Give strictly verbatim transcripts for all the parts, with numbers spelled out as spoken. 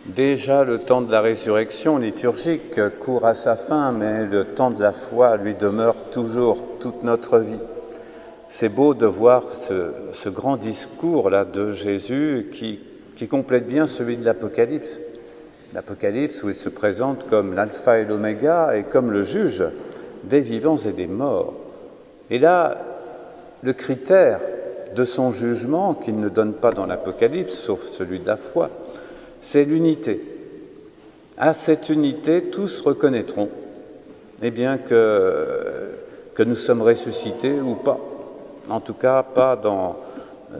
Déjà, le temps de la résurrection liturgique court à sa fin, mais le temps de la foi lui demeure toujours toute notre vie. C'est beau de voir ce, ce grand discours-là de Jésus qui, qui complète bien celui de l'Apocalypse. L'Apocalypse où il se présente comme l'alpha et l'oméga et comme le juge des vivants et des morts. Et là, le critère de son jugement, qu'il ne donne pas dans l'Apocalypse, sauf celui de la foi, c'est l'unité. À cette unité, tous reconnaîtront eh bien, que, que nous sommes ressuscités ou pas. En tout cas, pas dans, euh,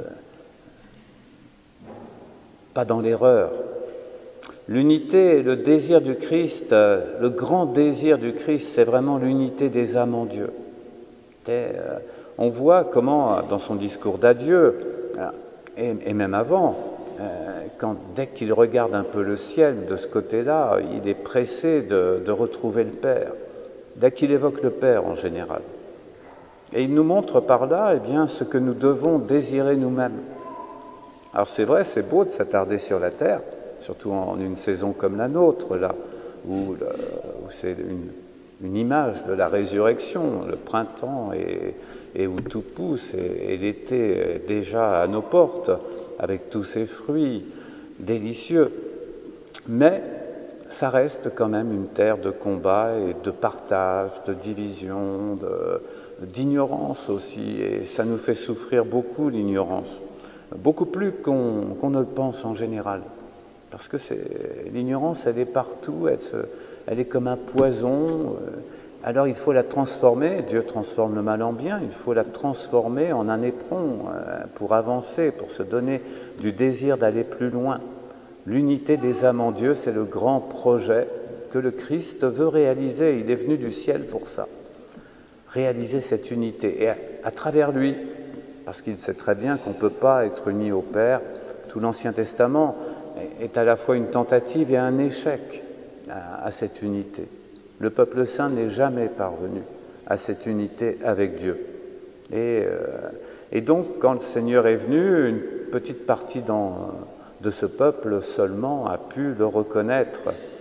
pas dans l'erreur. L'unité et le désir du Christ, euh, le grand désir du Christ, c'est vraiment l'unité des âmes en Dieu. Et, euh, on voit comment, dans son discours d'adieu, et, et même avant, euh, quand, dès qu'il regarde un peu le ciel de ce côté-là, il est pressé de, de retrouver le Père, dès qu'il évoque le Père en général. Et il nous montre par là eh bien, ce que nous devons désirer nous-mêmes. Alors c'est vrai, c'est beau de s'attarder sur la terre, surtout en une saison comme la nôtre, là, où, le, où c'est une, une image de la résurrection, le printemps, et, et où tout pousse, et, et l'été est déjà à nos portes, avec tous ces fruits délicieux. Mais ça reste quand même une terre de combat et de partage, de division, de, d'ignorance aussi, et ça nous fait souffrir beaucoup l'ignorance, beaucoup plus qu'on, qu'on ne le pense en général, parce que c'est, l'ignorance elle est partout, elle, se, elle est comme un poison, alors il faut la transformer, Dieu transforme le mal en bien, il faut la transformer en un éperon pour avancer, pour se donner du désir d'aller plus loin. L'unité des âmes en Dieu, c'est le grand projet que le Christ veut réaliser, il est venu du ciel pour ça. Réaliser cette unité, et à, à travers lui, parce qu'il sait très bien qu'on ne peut pas être unis au Père. Tout l'Ancien Testament est à la fois une tentative et un échec à, à cette unité. Le peuple saint n'est jamais parvenu à cette unité avec Dieu. Et, euh, et donc, quand le Seigneur est venu, une petite partie dans, de ce peuple seulement a pu le reconnaître.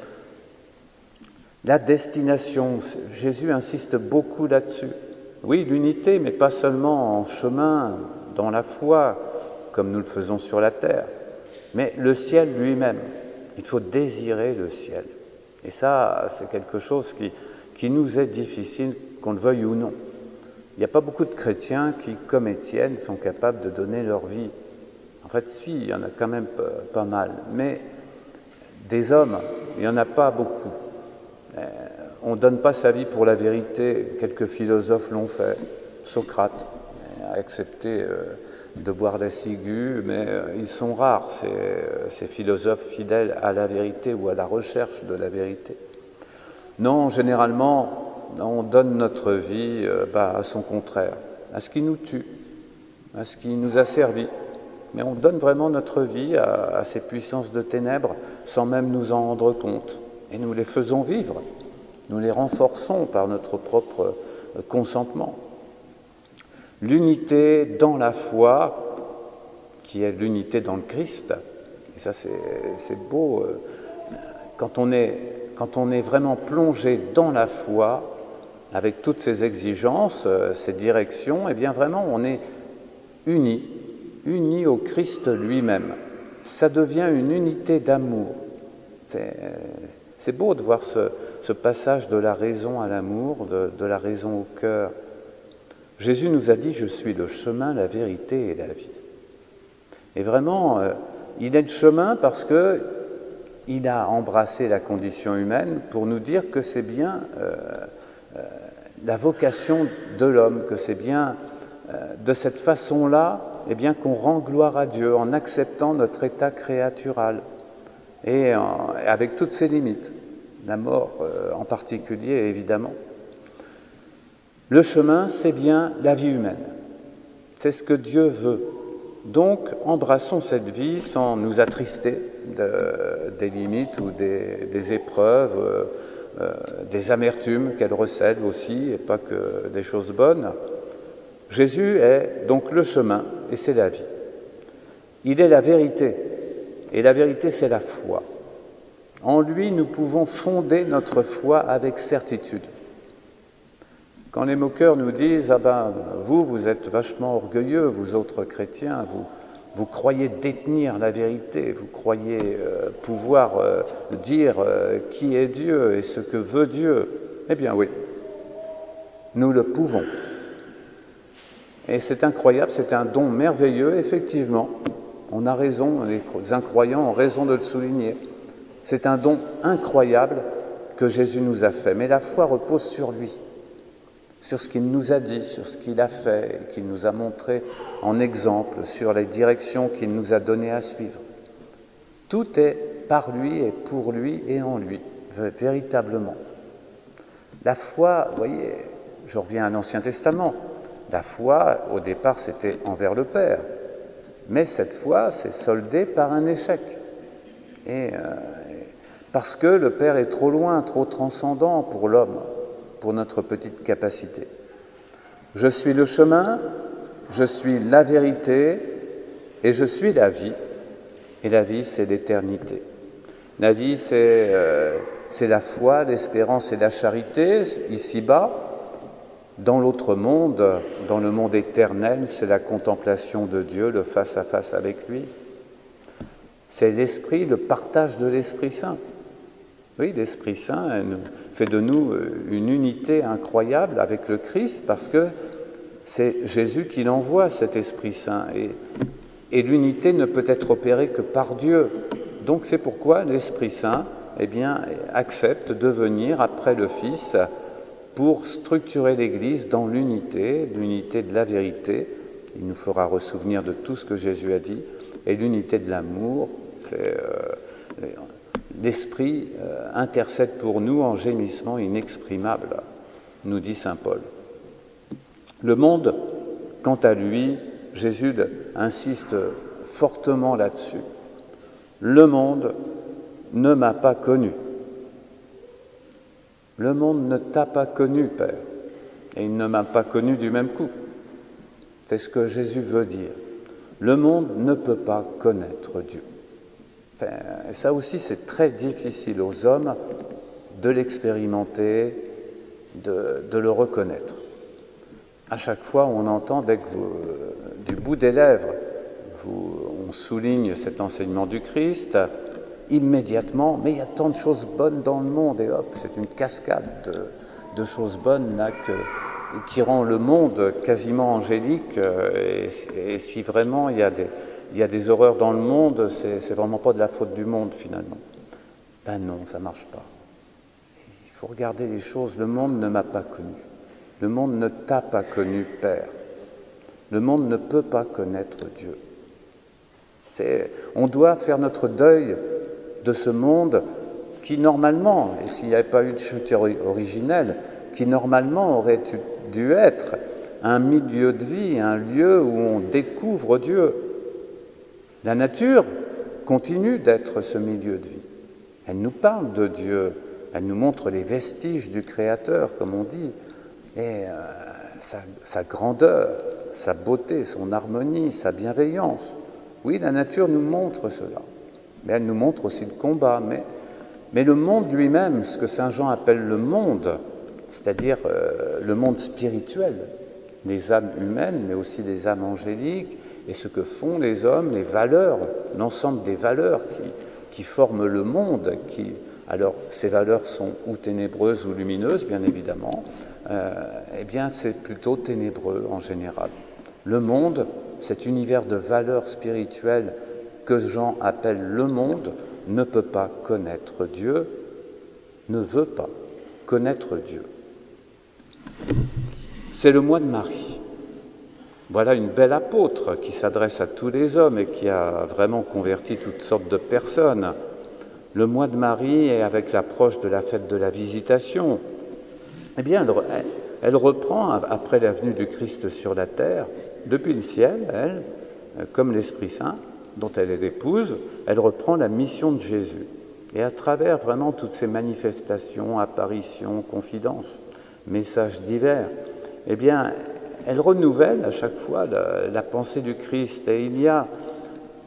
La destination, Jésus insiste beaucoup là-dessus. Oui, l'unité, mais pas seulement en chemin, dans la foi, comme nous le faisons sur la terre, mais le ciel lui-même. Il faut désirer le ciel. Et ça, c'est quelque chose qui, qui nous est difficile, qu'on le veuille ou non. Il n'y a pas beaucoup de chrétiens qui, comme Étienne, sont capables de donner leur vie. En fait, si, il y en a quand même pas, pas mal, mais des hommes, il n'y en a pas beaucoup. Euh, on ne donne pas sa vie pour la vérité. Quelques philosophes l'ont fait. Socrate a accepté euh, de boire la ciguë, mais euh, ils sont rares, ces, euh, ces philosophes fidèles à la vérité ou à la recherche de la vérité. Non, généralement, on donne notre vie euh, bah, à son contraire, à ce qui nous tue, à ce qui nous a servi. Mais on donne vraiment notre vie à, à ces puissances de ténèbres sans même nous en rendre compte. Et nous les faisons vivre, nous les renforçons par notre propre consentement. L'unité dans la foi, qui est l'unité dans le Christ, et ça c'est, c'est beau, quand on est, quand on est vraiment plongé dans la foi, avec toutes ces exigences, ces directions, et bien vraiment on est unis, unis au Christ lui-même. Ça devient une unité d'amour. C'est, C'est beau de voir ce, ce passage de la raison à l'amour, de, de la raison au cœur. Jésus nous a dit « Je suis le chemin, la vérité et la vie ». Et vraiment, euh, il est le chemin parce qu'il a embrassé la condition humaine pour nous dire que c'est bien euh, euh, la vocation de l'homme, que c'est bien euh, de cette façon-là eh bien, qu'on rend gloire à Dieu en acceptant notre état créatural. Et en, avec toutes ses limites, la mort euh, en particulier, évidemment. Le chemin, c'est bien la vie humaine. C'est ce que Dieu veut. Donc, embrassons cette vie sans nous attrister de, des limites ou des, des épreuves, euh, euh, des amertumes qu'elles recèlent aussi, et pas que des choses bonnes. Jésus est donc le chemin, et c'est la vie. Il est la vérité. Et la vérité, c'est la foi. En lui, nous pouvons fonder notre foi avec certitude. Quand les moqueurs nous disent « Ah ben, vous, vous êtes vachement orgueilleux, vous autres chrétiens, vous, vous croyez détenir la vérité, vous croyez euh, pouvoir euh, dire euh, qui est Dieu et ce que veut Dieu. » Eh bien oui, nous le pouvons. Et c'est incroyable, c'est un don merveilleux, effectivement. On a raison, les incroyants ont raison de le souligner. C'est un don incroyable que Jésus nous a fait. Mais la foi repose sur lui, sur ce qu'il nous a dit, sur ce qu'il a fait, qu'il nous a montré en exemple, sur les directions qu'il nous a données à suivre. Tout est par lui et pour lui et en lui, véritablement. La foi, vous voyez, je reviens à l'Ancien Testament, la foi, au départ, c'était envers le Père. Mais cette fois, c'est soldé par un échec. Et euh, parce que le Père est trop loin, trop transcendant pour l'homme, pour notre petite capacité. Je suis le chemin, je suis la vérité, et je suis la vie. Et la vie, c'est l'éternité. La vie, c'est, euh, c'est la foi, l'espérance et la charité, ici-bas. Dans l'autre monde, dans le monde éternel, c'est la contemplation de Dieu, le face-à-face avec lui. C'est l'Esprit, le partage de l'Esprit Saint. Oui, l'Esprit Saint fait de nous une unité incroyable avec le Christ parce que c'est Jésus qui l'envoie, cet Esprit Saint. Et, et l'unité ne peut être opérée que par Dieu. Donc c'est pourquoi l'Esprit Saint, eh bien, accepte de venir après le Fils pour structurer l'Église dans l'unité, l'unité de la vérité. Il nous fera ressouvenir de tout ce que Jésus a dit. Et l'unité de l'amour, c'est euh, l'Esprit euh, intercède pour nous en gémissement inexprimable, nous dit saint Paul. Le monde, quant à lui, Jésus insiste fortement là-dessus. Le monde ne m'a pas connu. Le monde ne t'a pas connu, Père, et il ne m'a pas connu du même coup. C'est ce que Jésus veut dire. Le monde ne peut pas connaître Dieu. Enfin, et ça aussi, c'est très difficile aux hommes de l'expérimenter, de, de le reconnaître. À chaque fois, on entend dès que vous, du bout des lèvres, vous, on souligne cet enseignement du Christ, immédiatement, mais il y a tant de choses bonnes dans le monde, et hop, c'est une cascade de, de choses bonnes là, que, qui rend le monde quasiment angélique, et, et si vraiment il y a des, il y a des horreurs dans le monde, c'est, c'est vraiment pas de la faute du monde finalement. Ben non, ça marche pas. Il faut regarder les choses, le monde ne m'a pas connu. Le monde ne t'a pas connu, Père. Le monde ne peut pas connaître Dieu. C'est, on doit faire notre deuil de ce monde qui normalement, et s'il n'y avait pas eu de chute originelle, qui normalement aurait dû être un milieu de vie, un lieu où on découvre Dieu. La nature continue d'être ce milieu de vie. Elle nous parle de Dieu, elle nous montre les vestiges du Créateur, comme on dit, et euh, sa, sa grandeur, sa beauté, son harmonie, sa bienveillance. Oui, la nature nous montre cela. Mais elle nous montre aussi le combat. Mais, mais le monde lui-même, ce que saint Jean appelle le monde, c'est-à-dire euh, le monde spirituel, les âmes humaines, mais aussi les âmes angéliques, et ce que font les hommes, les valeurs, l'ensemble des valeurs qui, qui forment le monde. Qui, alors, ces valeurs sont ou ténébreuses ou lumineuses, bien évidemment. Euh, eh bien, c'est plutôt ténébreux en général. Le monde, cet univers de valeurs spirituelles que Jean appelle le monde, ne peut pas connaître Dieu, ne veut pas connaître Dieu. C'est le mois de Marie. Voilà une belle apôtre qui s'adresse à tous les hommes et qui a vraiment converti toutes sortes de personnes. Le mois de Marie, et avec l'approche de la fête de la Visitation, eh bien, elle, elle reprend, après la venue du Christ sur la terre, depuis le ciel, elle, comme l'Esprit Saint, dont elle est l'épouse, elle reprend la mission de Jésus. Et à travers vraiment toutes ces manifestations, apparitions, confidences, messages divers, eh bien, elle renouvelle à chaque fois la, la pensée du Christ. Et il y a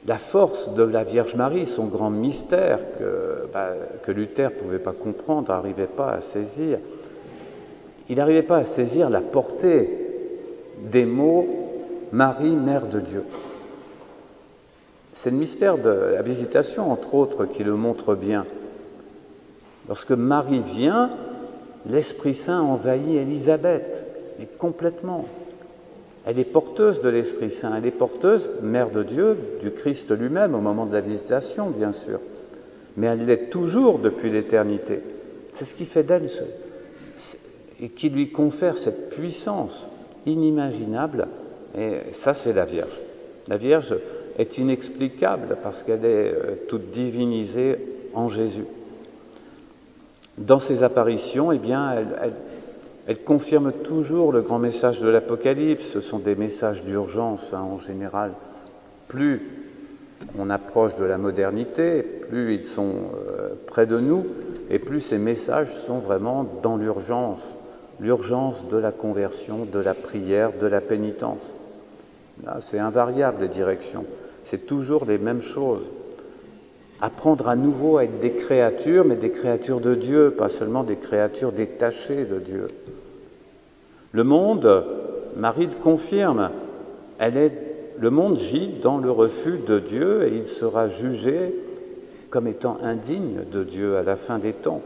la force de la Vierge Marie, son grand mystère que, bah, que Luther ne pouvait pas comprendre, n'arrivait pas à saisir. Il n'arrivait pas à saisir la portée des mots « Marie, Mère de Dieu ». C'est le mystère de la visitation, entre autres, qui le montre bien. Lorsque Marie vient, l'Esprit Saint envahit Élisabeth, et complètement. Elle est porteuse de l'Esprit Saint, elle est porteuse, Mère de Dieu, du Christ lui-même, au moment de la visitation, bien sûr. Mais elle l'est toujours depuis l'éternité. C'est ce qui fait d'elle, ce, et qui lui confère cette puissance inimaginable, et ça, c'est la Vierge. La Vierge est inexplicable parce qu'elle est toute divinisée en Jésus. Dans ses apparitions, eh bien, elle, elle, elle confirme toujours le grand message de l'Apocalypse. Ce sont des messages d'urgence, hein, en général. Plus on approche de la modernité, plus ils sont euh, près de nous, et plus ces messages sont vraiment dans l'urgence, l'urgence de la conversion, de la prière, de la pénitence. Là, c'est invariable, les directions. C'est toujours les mêmes choses. Apprendre à nouveau à être des créatures, mais des créatures de Dieu, pas seulement des créatures détachées de Dieu. Le monde, Marie le confirme, elle est, le monde gît dans le refus de Dieu et il sera jugé comme étant indigne de Dieu à la fin des temps.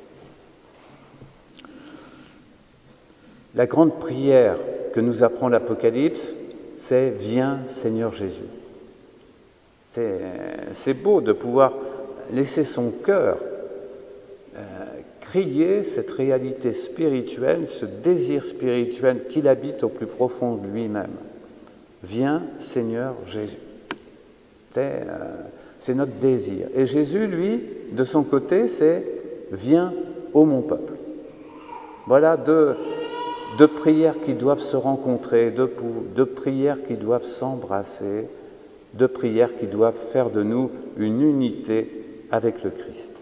La grande prière que nous apprend l'Apocalypse, c'est « Viens Seigneur Jésus ». C'est, c'est beau de pouvoir laisser son cœur euh, crier cette réalité spirituelle, ce désir spirituel qu'il habite au plus profond de lui-même. Viens Seigneur Jésus. C'est, euh, c'est notre désir. Et Jésus, lui, de son côté, c'est « Viens ô mon peuple ». Voilà deux, deux prières qui doivent se rencontrer, deux, deux prières qui doivent s'embrasser, deux prières qui doivent faire de nous une unité avec le Christ.